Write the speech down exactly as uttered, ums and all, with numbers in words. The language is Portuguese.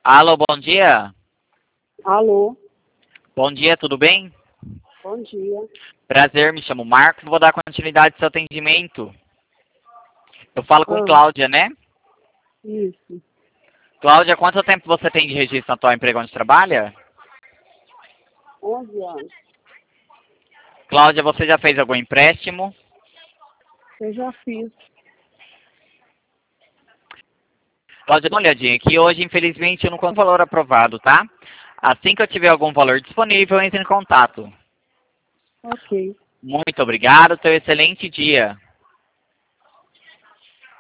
Alô, bom dia. Alô, Bom dia, tudo bem? bom dia. Prazer, me chamo Marcos, vou dar continuidade ao seu atendimento. Eu falo com Ah, Cláudia, né? isso. Cláudia, quanto tempo você tem de registro no atual emprego onde trabalha? onze anos. Cláudia, você já fez algum empréstimo? Eu já fiz. Cláudia, dá uma olhadinha aqui. Hoje, infelizmente, eu não consigo valor aprovado, tá? Assim que eu tiver algum valor disponível, eu entro em contato. Ok. Muito obrigado, tenha um excelente dia.